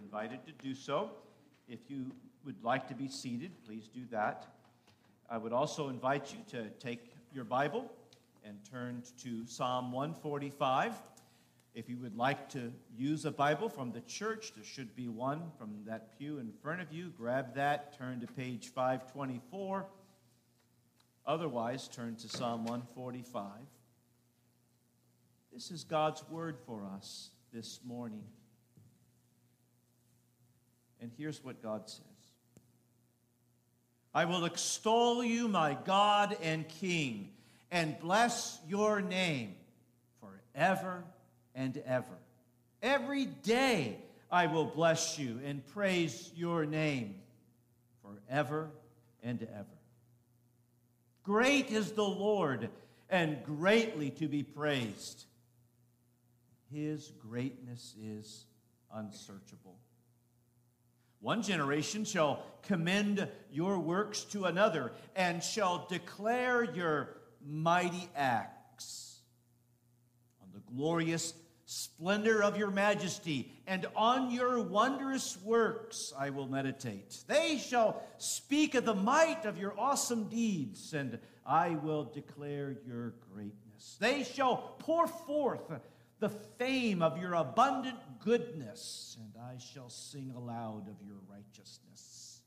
invited to do so. If you would like to be seated, please do that. I would also invite you to take your Bible and turn to Psalm 145. If you would like to use a Bible from the church, there should be one from that pew in front of you. Grab that, turn to page 524. Otherwise, turn to Psalm 145. This is God's word for us this morning. And here's what God says. I will extol you, my God and King, and bless your name forever and ever. Every day I will bless you and praise your name forever and ever. Great is the Lord and greatly to be praised. His greatness is unsearchable. One generation shall commend your works to another and shall declare your mighty acts. On the glorious splendor of your majesty and on your wondrous works I will meditate. They shall speak of the might of your awesome deeds, and I will declare your greatness. They shall pour forth the fame of your abundant goodness, and I shall sing aloud of your righteousness.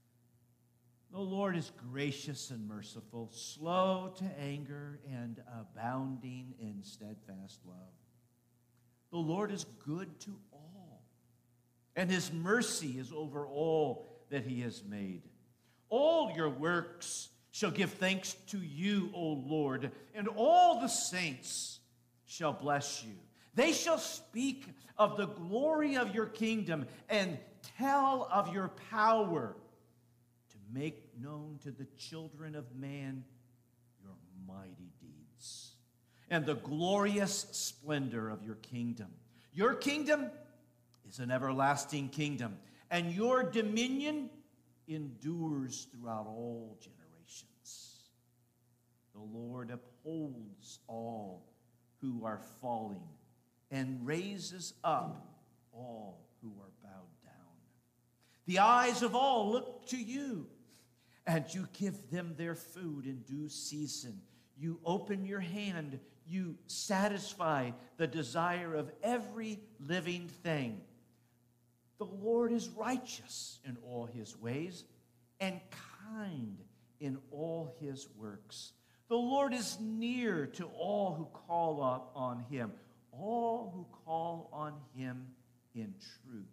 The Lord is gracious and merciful, slow to anger, and abounding in steadfast love. The Lord is good to all, and his mercy is over all that he has made. All your works shall give thanks to you, O Lord, and all the saints shall bless you. They shall speak of the glory of your kingdom and tell of your power to make known to the children of man your mighty deeds and the glorious splendor of your kingdom. Your kingdom is an everlasting kingdom, and your dominion endures throughout all generations. The Lord upholds all who are falling and raises up all who are bowed down. The eyes of all look to you, and you give them their food in due season. You open your hand, you satisfy the desire of every living thing. The Lord is righteous in all his ways and kind in all his works. The Lord is near to all who call on him, all who call on him in truth.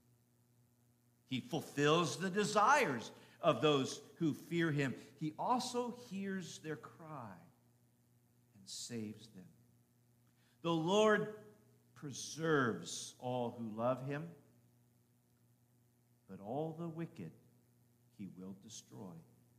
He fulfills the desires of those who fear him. He also hears their cry and saves them. The Lord preserves all who love him, but all the wicked he will destroy.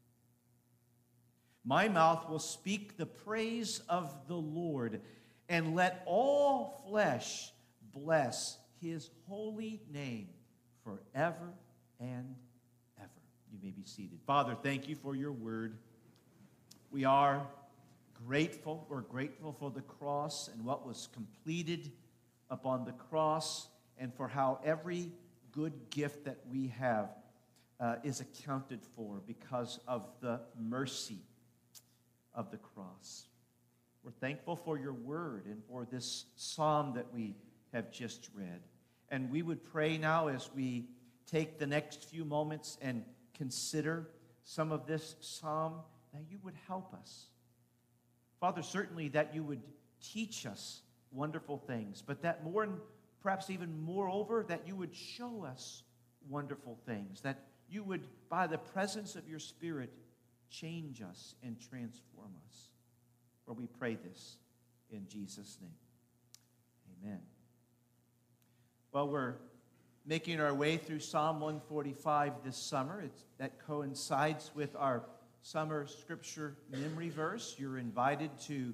My mouth will speak the praise of the Lord, and let all flesh bless his holy name forever and ever. You may be seated. Father, thank you for your word. We are grateful. We're grateful for the cross and what was completed upon the cross, and for how every good gift that we have is accounted for because of the mercy of the cross. We're thankful for your word and for this psalm that we have just read. And we would pray now as we take the next few moments and consider some of this psalm, that you would help us. Father, certainly that you would teach us wonderful things, but that more and perhaps even moreover, that you would show us wonderful things, that you would, by the presence of your Spirit, change us and transform us. For we pray this in Jesus' name. Amen. Well, we're making our way through Psalm 145 this summer. That coincides with our summer scripture memory verse. You're invited to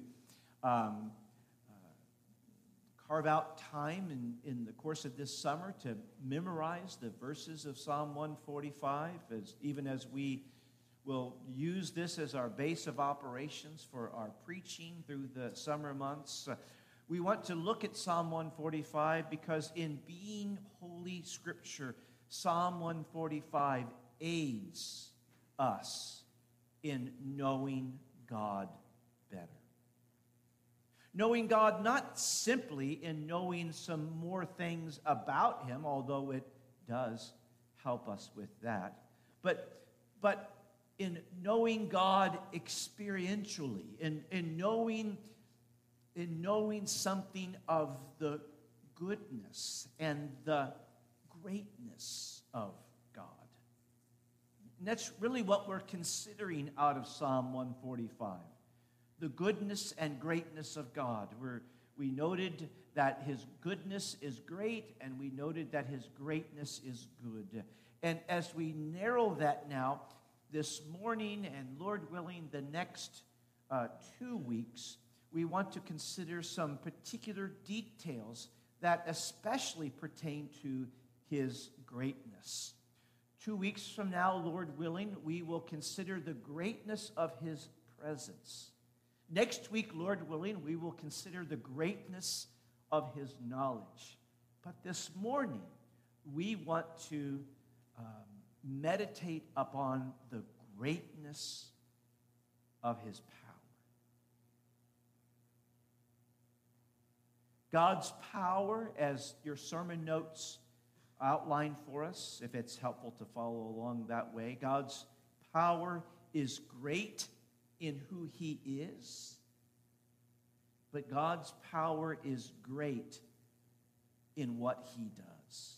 carve out time in the course of this summer to memorize the verses of Psalm 145, even as we will use this as our base of operations for our preaching through the summer months. We want to look at Psalm 145 because in being Holy Scripture, Psalm 145 aids us in knowing God better. Knowing God not simply in knowing some more things about Him, although it does help us with that, but in knowing God experientially, in knowing something of the goodness and the greatness of God. And that's really what we're considering out of Psalm 145. The goodness and greatness of God. We noted that His goodness is great, and we noted that His greatness is good. And as we narrow that now, this morning, and Lord willing, the next 2 weeks, we want to consider some particular details that especially pertain to His greatness. 2 weeks from now, Lord willing, we will consider the greatness of His presence. Next week, Lord willing, we will consider the greatness of His knowledge. But this morning, we want to meditate upon the greatness of His power. God's power, as your sermon notes outline for us, if it's helpful to follow along that way, God's power is great in who He is, but God's power is great in what He does.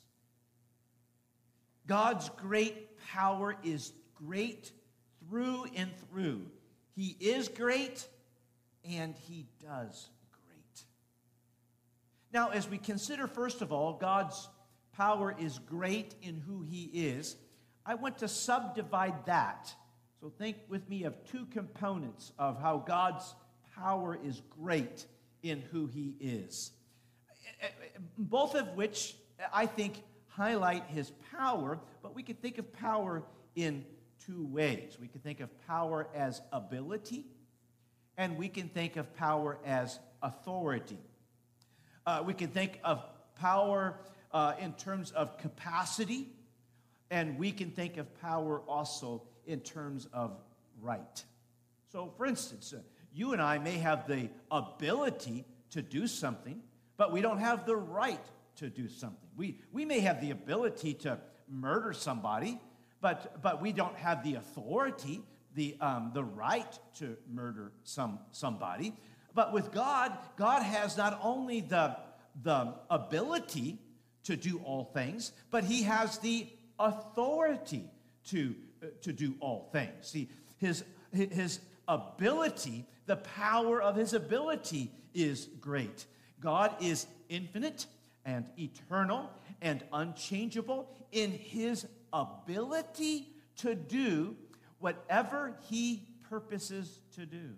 God's great power is great through and through. He is great, and He does great. Now, as we consider, first of all, God's power is great in who He is, I want to subdivide that. So think with me of two components of how God's power is great in who He is. Both of which I think highlight His power, but we can think of power in two ways. We can think of power as ability, and we can think of power as authority. We can think of power in terms of capacity, and we can think of power also in terms of right. So, for instance, you and I may have the ability to do something, but we don't have the right to do something. We may have the ability to murder somebody, but we don't have the authority, the right to murder somebody. But with God, God has not only the ability to do all things, but He has the authority to do all things. See, His ability, the power of His ability is great. God is infinite and eternal and unchangeable in His ability to do whatever He purposes to do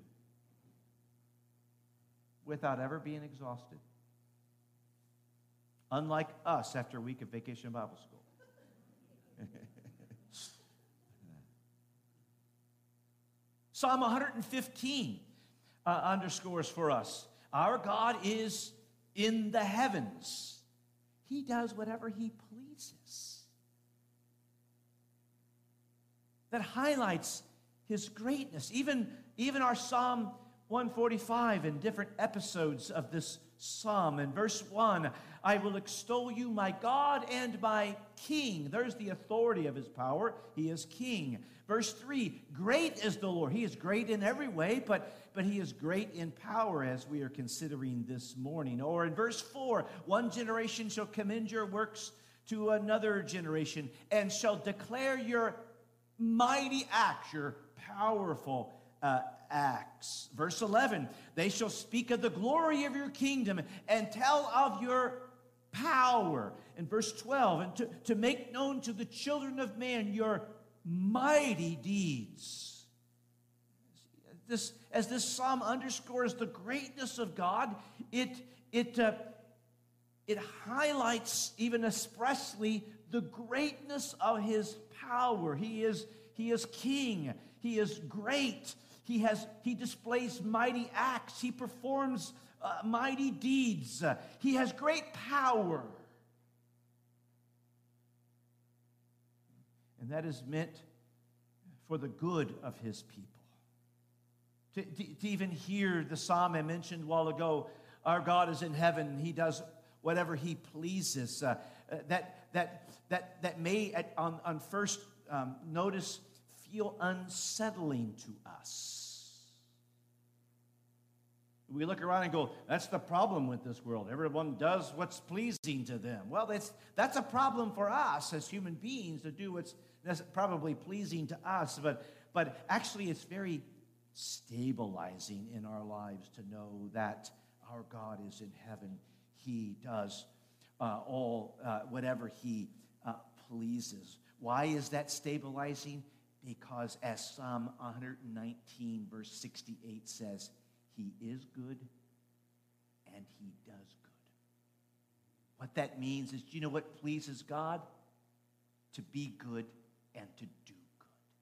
without ever being exhausted. Unlike us after a week of Vacation Bible School. Psalm 115 underscores for us, our God is in the heavens. He does whatever He pleases. That highlights His greatness. Even our Psalm 145 and different episodes of this psalm. In verse 1, I will extol you, my God and my King. There's the authority of His power. He is King. Verse 3, great is the Lord. He is great in every way, but He is great in power, as we are considering this morning. Or in verse 4, one generation shall commend your works to another generation and shall declare your mighty acts, your powerful acts. Verse 11, they shall speak of the glory of your kingdom and tell of your power. In verse 12, and to make known to the children of man your mighty deeds. As this psalm underscores the greatness of God, it highlights even expressly the greatness of His power. He is King. He is great. He displays mighty acts. He performs mighty deeds. He has great power. And that is meant for the good of his people. To even hear the psalm I mentioned a while ago, our God is in heaven, he does whatever he pleases. That may, on first notice, feel unsettling to us. We look around and go, that's the problem with this world. Everyone does what's pleasing to them. Well, that's a problem for us as human beings to do what's probably pleasing to us. But actually, it's very stabilizing in our lives to know that our God is in heaven. He does whatever he pleases. Why is that stabilizing? Because as Psalm 119, verse 68 says, he is good and he does good. What that means is, do you know what pleases God? To be good and to do good.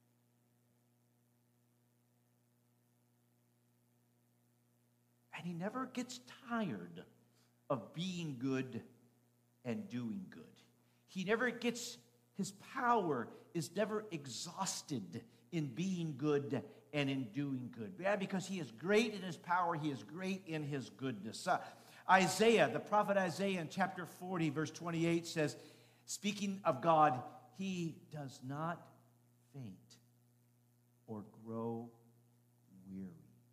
And he never gets tired of being good and doing good. He never gets, his power is never exhausted in being good and in doing good. Yeah, because he is great in his power, he is great in his goodness. Isaiah, the prophet Isaiah in chapter 40, verse 28 says, speaking of God, he does not faint or grow weary.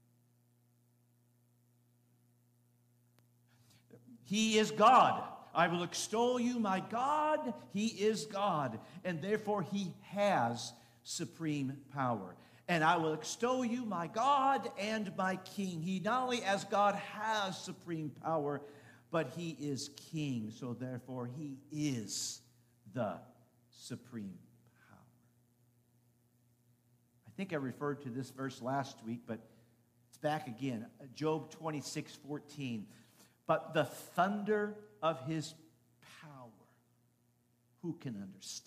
He is God. I will extol you, my God. He is God, and therefore he has supreme power. And I will extol you, my God and my King. He not only as God has supreme power, but he is King, so therefore he is the supreme power. I think I referred to this verse last week, but it's back again. Job 26:14. But the thunder of his power, who can understand?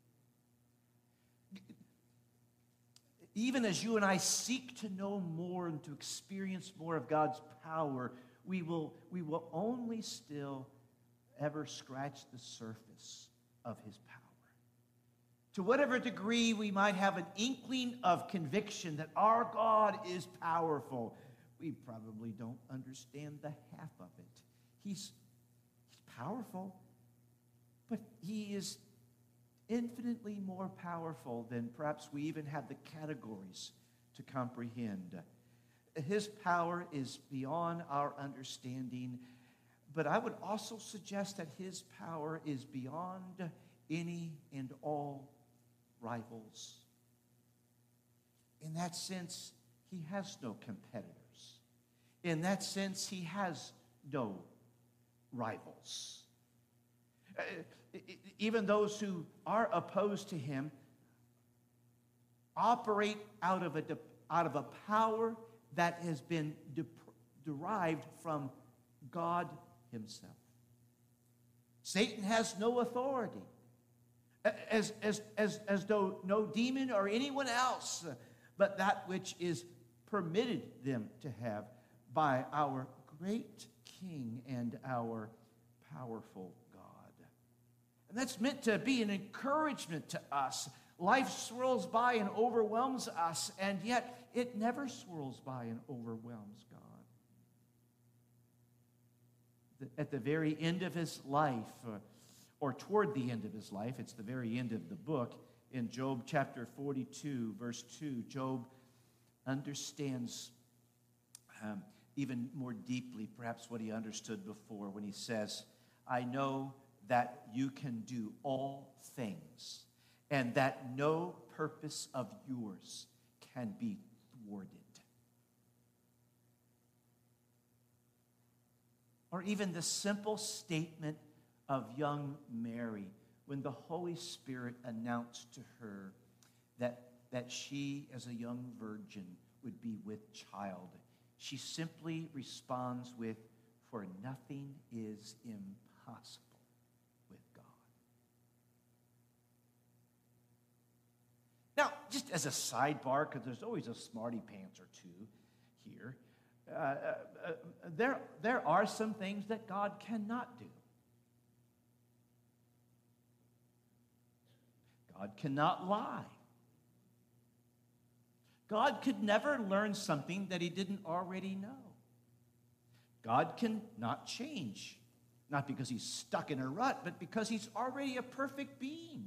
Even as you and I seek to know more and to experience more of God's power, we will only still ever scratch the surface of his power. To whatever degree we might have an inkling of conviction that our God is powerful, we probably don't understand the half of it. He's powerful, but he is infinitely more powerful than perhaps we even have the categories to comprehend. His power is beyond our understanding, but I would also suggest that his power is beyond any and all rivals. In that sense, he has no competitors. In that sense, he has no rivals. Even those who are opposed to him operate out of a power that has been derived from God himself. Satan has no authority, as though no demon or anyone else, but that which is permitted them to have by our great King and our powerful God. And that's meant to be an encouragement to us. Life swirls by and overwhelms us, and yet it never swirls by and overwhelms God. At the very end of his life, or toward the end of his life, it's the very end of the book, in Job chapter 42, verse 2, Job understands even more deeply perhaps what he understood before when he says, I know that you can do all things, and that no purpose of yours can be thwarted. Or even the simple statement of young Mary when the Holy Spirit announced to her that she, as a young virgin, would be with child. She simply responds with, for nothing is impossible with God. Now, just as a sidebar, because there's always a smarty pants or two here, There are some things that God cannot do. God cannot lie. God could never learn something that he didn't already know. God cannot change, not because he's stuck in a rut, but because he's already a perfect being.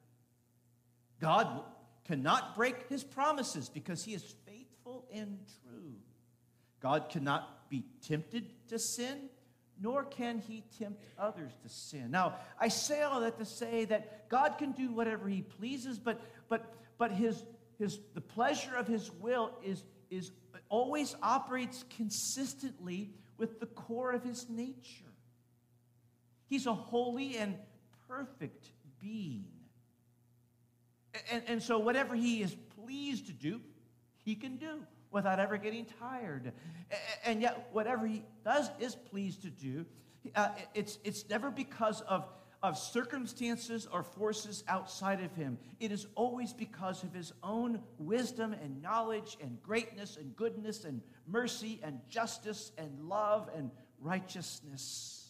God cannot break his promises because he is faithful and true. God cannot be tempted to sin, nor can he tempt others to sin. Now, I say all that to say that God can do whatever he pleases, but the pleasure of his will is always operates consistently with the core of his nature. He's a holy and perfect being. And so whatever he is pleased to do, he can do without ever getting tired. And yet whatever he is pleased to do, it's never because of circumstances or forces outside of him. It is always because of his own wisdom and knowledge and greatness and goodness and mercy and justice and love and righteousness.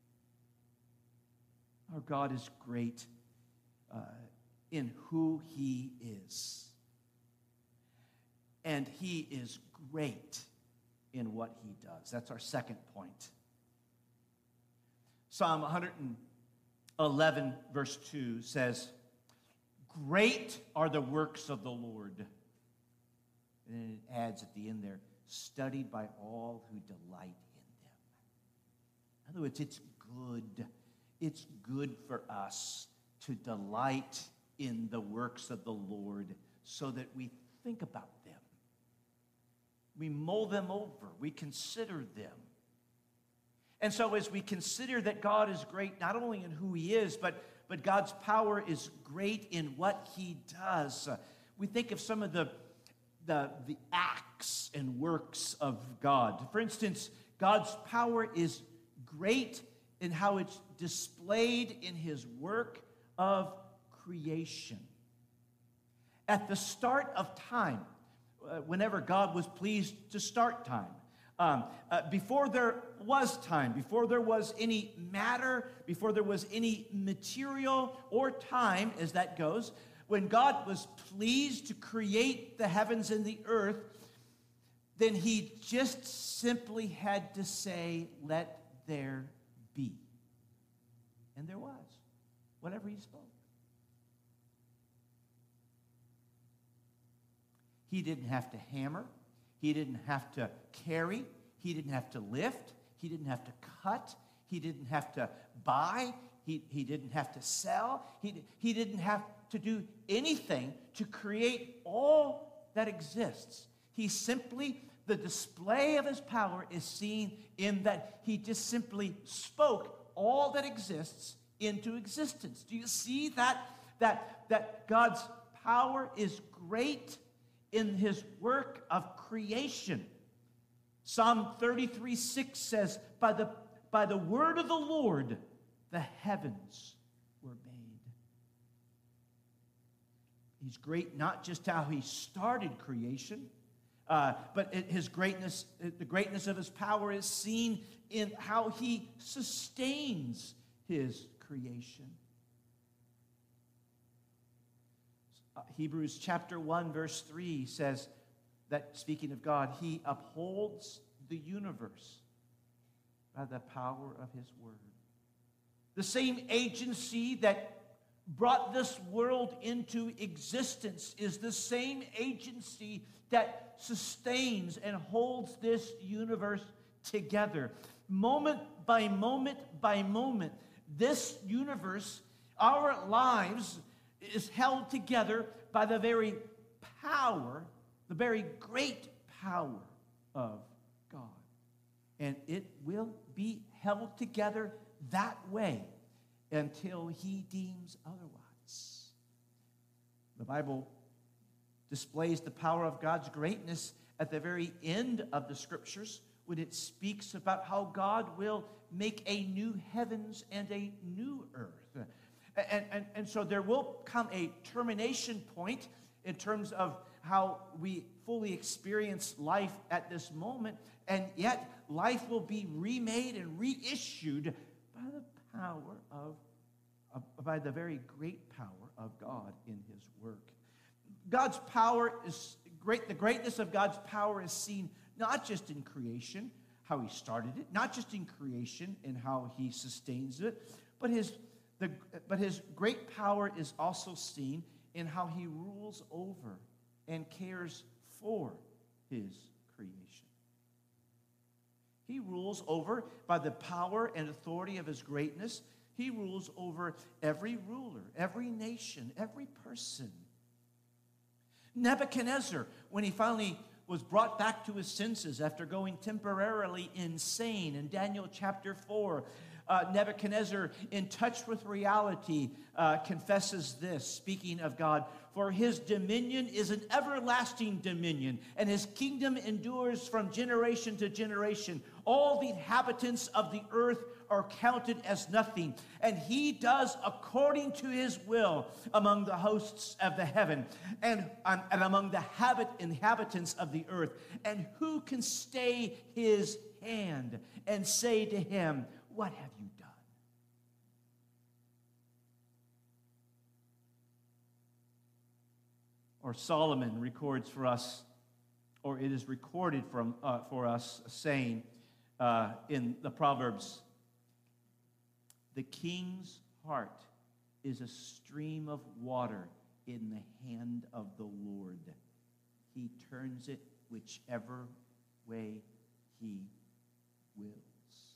Our God is great in who he is. And he is great in what he does. That's our second point. Psalm 111, verse 2 says, "Great are the works of the Lord." And then it adds at the end there, "studied by all who delight in them." In other words, it's good. It's good for us to delight in the works of the Lord so that we think about them. We mull them over. We consider them. And so as we consider that God is great, not only in who he is, but God's power is great in what he does, we think of some of the acts and works of God. For instance, God's power is great in how it's displayed in his work of creation. At the start of time, whenever God was pleased to start time, before there was time, before there was any matter, before there was any material or time, as that goes, when God was pleased to create the heavens and the earth, then he just simply had to say, "Let there be." And there was, whatever he spoke. He didn't have to hammer. He didn't have to carry. He didn't have to lift. He didn't have to cut. He didn't have to buy. He didn't have to sell. He didn't have to do anything to create all that exists. He simply, the display of his power is seen in that he just simply spoke all that exists into existence. Do you see that God's power is great in his work of creation? Psalm 33:6 says, by the word of the Lord, the heavens were made. He's great not just how he started creation, but his greatness, the greatness of his power is seen in how he sustains his creation. Hebrews chapter 1, verse 3 says that, speaking of God, he upholds the universe by the power of his word. The same agency that brought this world into existence is the same agency that sustains and holds this universe together. Moment by moment by moment, this universe, our lives, is held together by the very power, the very great power of God. And it will be held together that way until he deems otherwise. The Bible displays the power of God's greatness at the very end of the scriptures when it speaks about how God will make a new heavens and a new earth. And so there will come a termination point in terms of how we fully experience life at this moment, and yet life will be remade and reissued by the very great power of God in his work. God's power is great. The greatness of God's power is seen not just in creation, how he started it, not just in creation and how he sustains it, but his great power is also seen in how he rules over and cares for his creation. He rules over, by the power and authority of his greatness, he rules over every ruler, every nation, every person. Nebuchadnezzar, when he finally was brought back to his senses after going temporarily insane in Daniel chapter 4, Nebuchadnezzar, in touch with reality, confesses this, speaking of God, "For his dominion is an everlasting dominion, and his kingdom endures from generation to generation. All the inhabitants of the earth are counted as nothing, and he does according to his will among the hosts of the heaven and among the inhabitants of the earth. And who can stay his hand and say to him, 'What have you done?'" Or Solomon records for us, or it is recorded for us, saying in the Proverbs, "The king's heart is a stream of water in the hand of the Lord. He turns it whichever way he wills."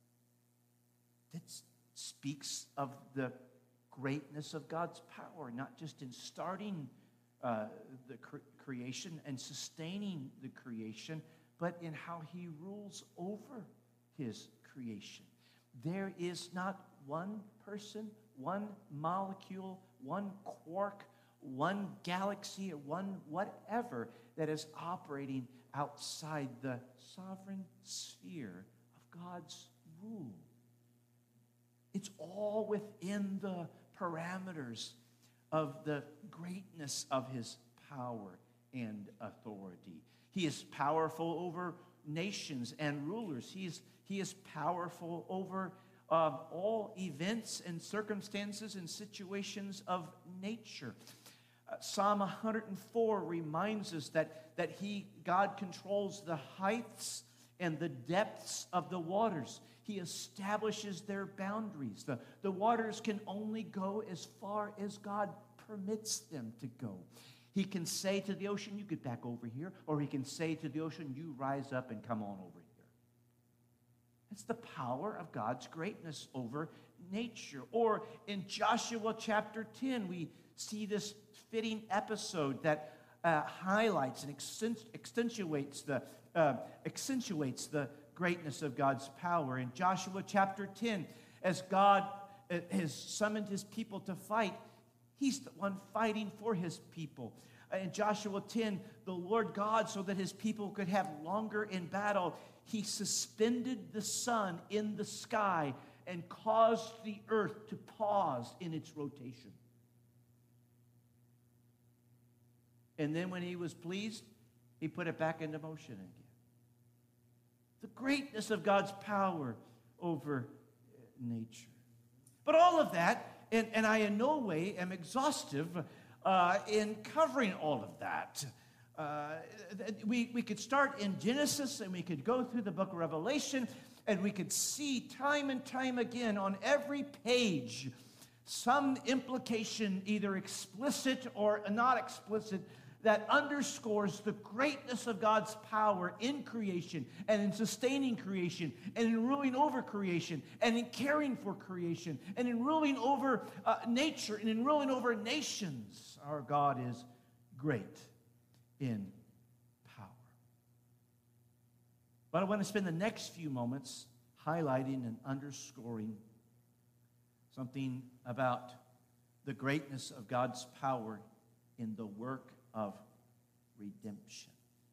That speaks of the greatness of God's power, not just in starting the creation and sustaining the creation, but in how he rules over his creation. There is not one person, one molecule, one quark, one galaxy, or one whatever that is operating outside the sovereign sphere of God's rule. It's all within the parameters of the greatness of his power and authority. He is powerful over nations and rulers. He is powerful over all events and circumstances and situations of nature. Psalm 104 reminds us that God controls the heights and the depths of the waters. He establishes their boundaries. The waters can only go as far as God permits them to go. He can say to the ocean, "You get back over here," or he can say to the ocean, "You rise up and come on over here." It's the power of God's greatness over nature. Or in Joshua chapter 10, we see this fitting episode that highlights and accentuates the greatness of God's power. In Joshua chapter 10, as God has summoned his people to fight, he's the one fighting for his people. In Joshua 10, the Lord God, so that his people could have longer in battle, he suspended the sun in the sky and caused the earth to pause in its rotation. And then when he was pleased, he put it back into motion again. The greatness of God's power over nature. But all of that, and I in no way am exhaustive in covering all of that. We could start in Genesis and we could go through the book of Revelation and we could see time and time again on every page some implication, either explicit or not explicit, that underscores the greatness of God's power in creation and in sustaining creation and in ruling over creation and in caring for creation and in ruling over nature and in ruling over nations. Our God is great in power. But I want to spend the next few moments highlighting and underscoring something about the greatness of God's power in the work of redemption.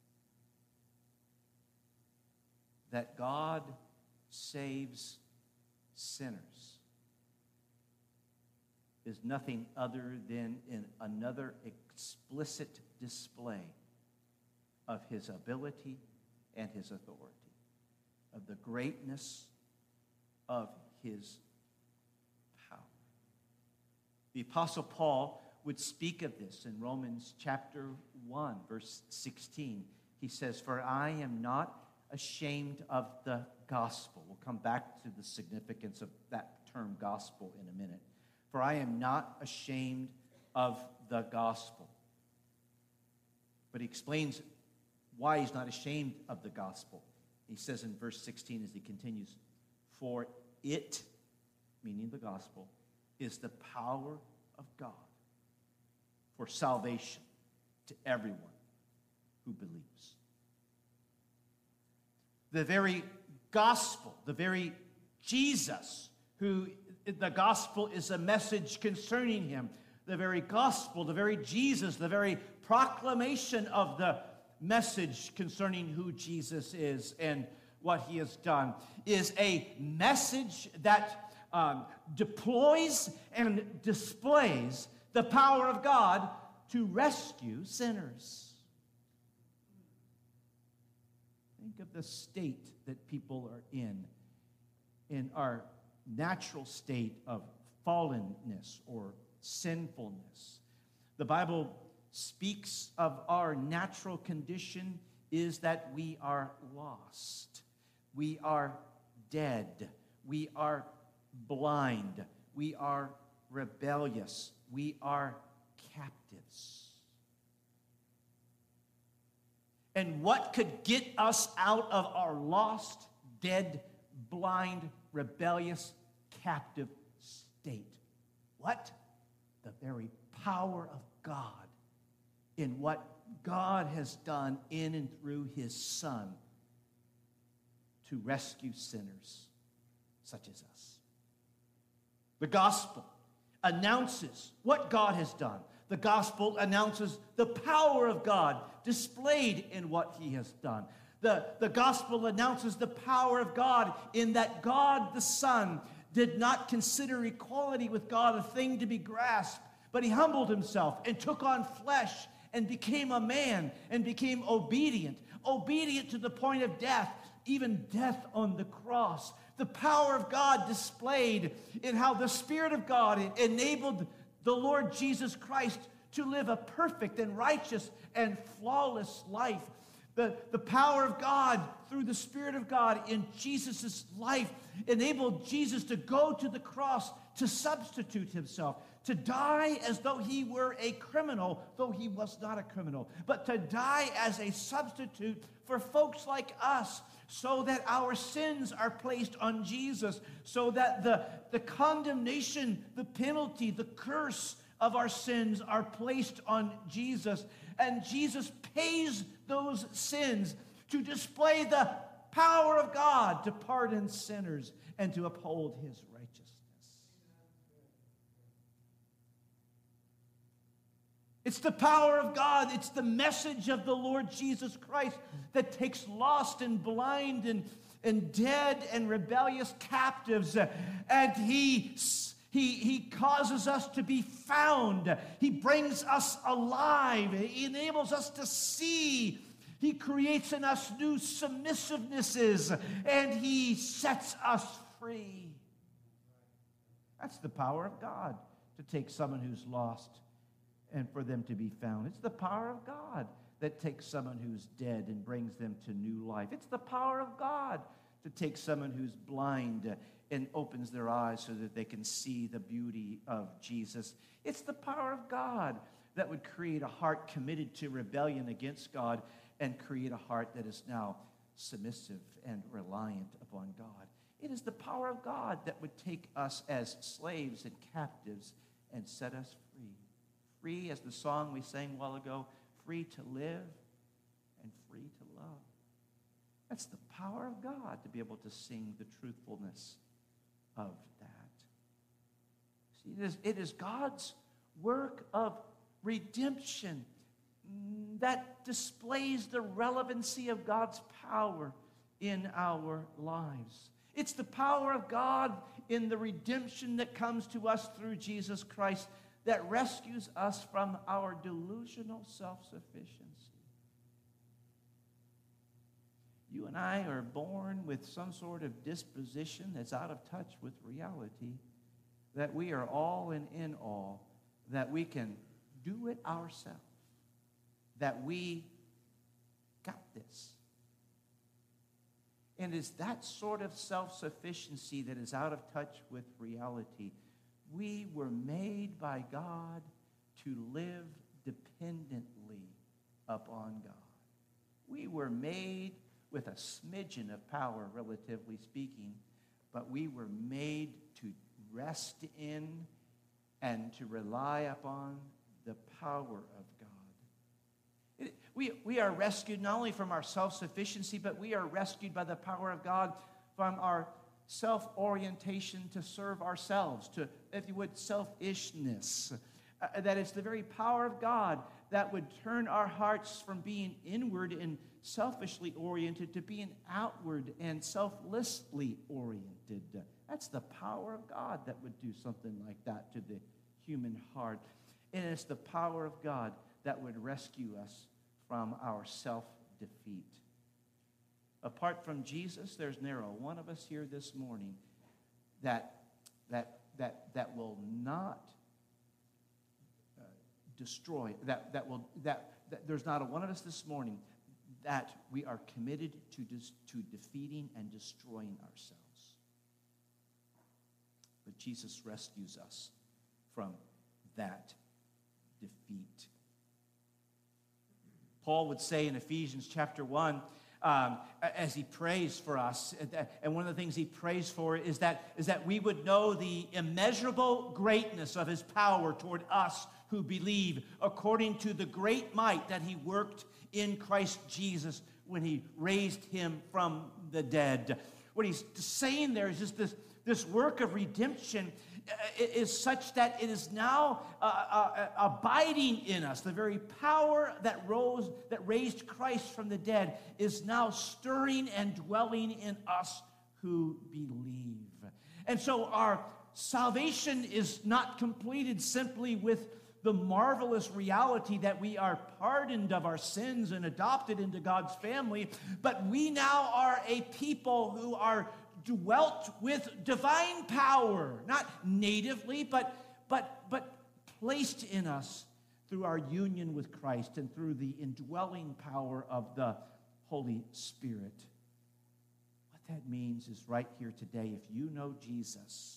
That God saves sinners. is nothing other than another explicit display of his ability and his authority, of the greatness of his power. The Apostle Paul would speak of this in Romans chapter 1, verse 16. He says, "For I am not ashamed of the gospel." We'll come back to the significance of that term gospel in a minute. "For I am not ashamed of the gospel." But he explains why he's not ashamed of the gospel. He says in verse 16 as he continues, "For it," meaning the gospel, "is the power of God for salvation to everyone who believes." The very gospel, the very Jesus, who the gospel is a message concerning him, the very gospel, the very Jesus, the very proclamation of the message concerning who Jesus is and what he has done, is a message that deploys and displays the power of God to rescue sinners. Think of the state that people are in our natural state of fallenness or sinfulness. The Bible speaks of our natural condition is that we are lost. We are dead. We are blind. We are rebellious. We are captives. And what could get us out of our lost, dead, blind, rebellious, captive state? What? The very power of God in what God has done in and through his Son to rescue sinners such as us. The gospel announces what God has done. The gospel announces the power of God displayed in what he has done. The gospel announces the power of God in that God the Son did not consider equality with God a thing to be grasped, but he humbled himself and took on flesh and became a man and became obedient to the point of death, even death on the cross. The power of God displayed in how the Spirit of God enabled the Lord Jesus Christ to live a perfect and righteous and flawless life. The power of God through the Spirit of God in Jesus' life enabled Jesus to go to the cross to substitute himself, to die as though he were a criminal, though he was not a criminal, but to die as a substitute for folks like us, so that our sins are placed on Jesus, so that the condemnation, the penalty, the curse of our sins are placed on Jesus. And Jesus pays those sins to display the power of God to pardon sinners and to uphold his righteousness. It's the power of God. It's the message of the Lord Jesus Christ that takes lost and blind and dead and rebellious captives, and He causes us to be found. He brings us alive. He enables us to see. He creates in us new submissivenesses, and he sets us free. That's the power of God, to take someone who's lost and for them to be found. It's the power of God that takes someone who's dead and brings them to new life. It's the power of God to take someone who's blind and opens their eyes so that they can see the beauty of Jesus. It's the power of God that would create a heart committed to rebellion against God and create a heart that is now submissive and reliant upon God. It is the power of God that would take us as slaves and captives and set us free. Free, as the song we sang a while ago, free to live and free to love. That's the power of God, to be able to sing the truthfulness of that. See, it is God's work of redemption that displays the relevancy of God's power in our lives. It's the power of God in the redemption that comes to us through Jesus Christ that rescues us from our delusional self-sufficiency. You and I are born with some sort of disposition that's out of touch with reality, that we are all and in all, that we can do it ourselves, that we got this. And it's that sort of self-sufficiency that is out of touch with reality. We were made by God to live dependently upon God. We were made with a smidgen of power, relatively speaking, but we were made to rest in and to rely upon the power of God. We are rescued not only from our self-sufficiency, but we are rescued by the power of God from our self-orientation to serve ourselves, to, if you would, selfishness. That it's the very power of God that would turn our hearts from being inward and selfishly oriented to being outward and selflessly oriented. That's the power of God that would do something like that to the human heart. And it's the power of God that would rescue us from our self-defeat. Apart from Jesus, there's never one of us here this morning that will not destroy, there's not a one of us this morning that we are committed to defeating and destroying ourselves. But Jesus rescues us from that defeat. Paul would say in Ephesians chapter 1, as he prays for us, and one of the things he prays for is that we would know the immeasurable greatness of his power toward us who believe, according to the great might that he worked in Christ Jesus when he raised him from the dead. What he's saying there is just this work of redemption is such that it is now abiding in us. The very power that raised Christ from the dead is now stirring and dwelling in us who believe. And so our salvation is not completed simply with the marvelous reality that we are pardoned of our sins and adopted into God's family, but we now are a people who are dwelt with divine power, not natively, but placed in us through our union with Christ and through the indwelling power of the Holy Spirit. What that means is right here today, if you know Jesus,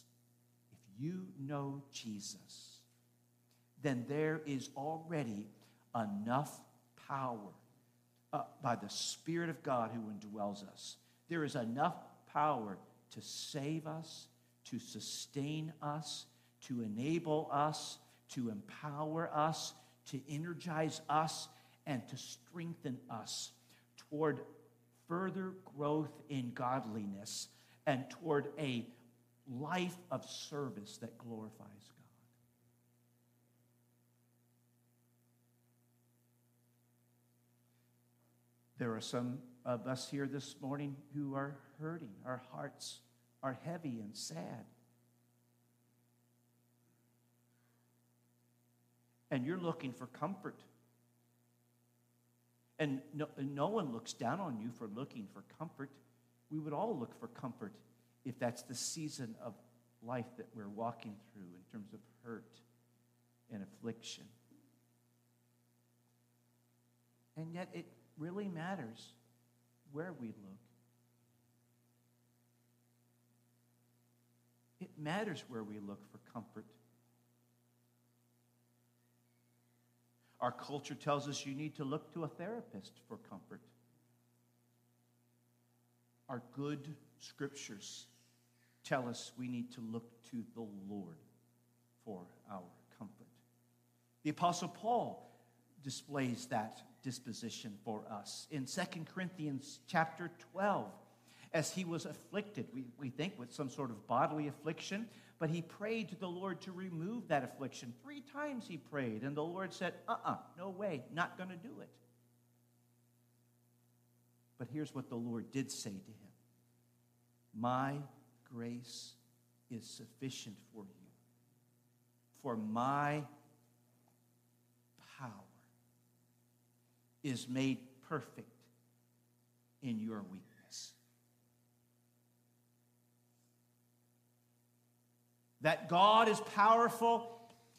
then there is already enough power by the Spirit of God who indwells us. There is enough power to save us, to sustain us, to enable us, to empower us, to energize us, and to strengthen us toward further growth in godliness and toward a life of service that glorifies God. There are some of us here this morning who are hurting. Our hearts are heavy and sad. And you're looking for comfort. And no one looks down on you for looking for comfort. We would all look for comfort if that's the season of life that we're walking through in terms of hurt and affliction. And yet it really matters where we look. It matters where we look for comfort. Our culture tells us you need to look to a therapist for comfort. Our good scriptures tell us we need to look to the Lord for our comfort. The Apostle Paul displays that disposition for us in 2 Corinthians chapter 12. As he was afflicted, we think with some sort of bodily affliction, but he prayed to the Lord to remove that affliction. 3 times he prayed, and the Lord said, no way, not going to do it. But here's what the Lord did say to him. my grace is sufficient for you, for my power is made perfect in your weakness. That God is powerful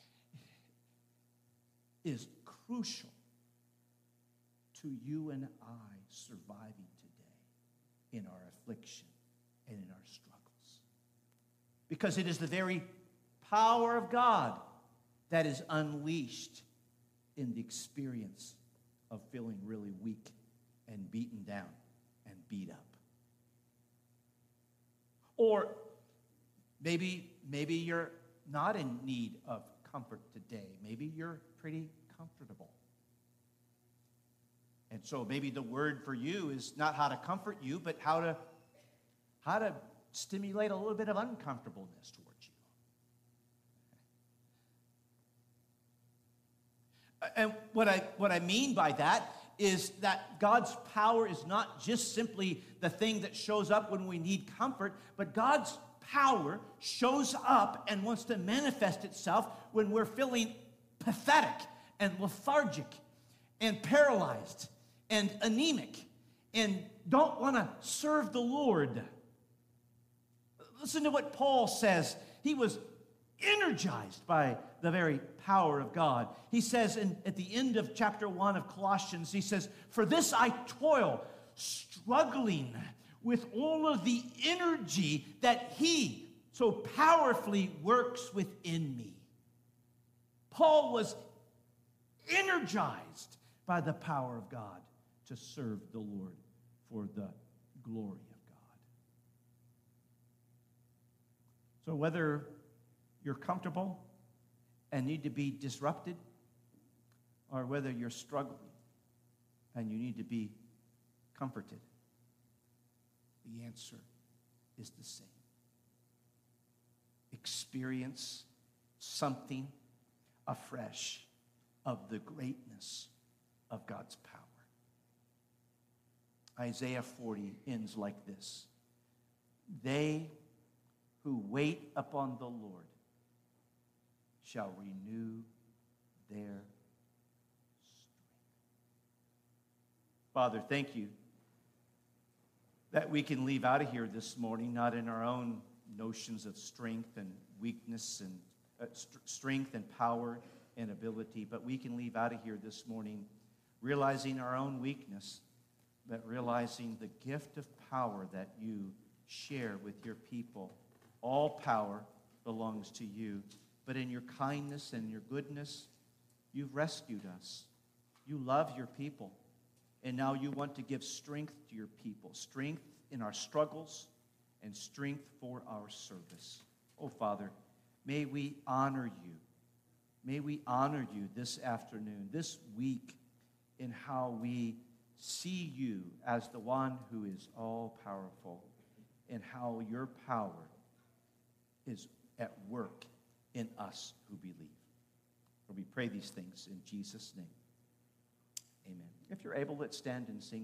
is crucial to you and I surviving today in our affliction and in our struggles. Because it is the very power of God that is unleashed in the experience of feeling really weak and beaten down and beat up. Or maybe you're not in need of comfort today. Maybe you're pretty comfortable. And so maybe the word for you is not how to comfort you, but how to stimulate a little bit of uncomfortableness towards you. And what I mean by that is that God's power is not just simply the thing that shows up when we need comfort, but God's power shows up and wants to manifest itself when we're feeling pathetic and lethargic and paralyzed and anemic and don't want to serve the Lord. Listen to what Paul says. He was energized by the very power of God. He says at the end of chapter 1 of Colossians, he says, "For this I toil, struggling with all of the energy that he so powerfully works within me." Paul was energized by the power of God to serve the Lord for the glory of God. So whether you're comfortable and need to be disrupted, or whether you're struggling and you need to be comforted, the answer is the same. Experience something afresh of the greatness of God's power. Isaiah 40 ends like this: "They who wait upon the Lord shall renew their strength." Father, thank you that we can leave out of here this morning, not in our own notions of strength and weakness and strength and power and ability, but we can leave out of here this morning realizing our own weakness, but realizing the gift of power that you share with your people. All power belongs to you, but in your kindness and your goodness, you've rescued us. You love your people, and now you want to give strength to your people, strength in our struggles and strength for our service. Oh, Father, may we honor you. May we honor you this afternoon, this week, in how we see you as the one who is all-powerful, and how your power is at work in us who believe. For we pray these things in Jesus' name. Amen. If you're able, let's stand and sing.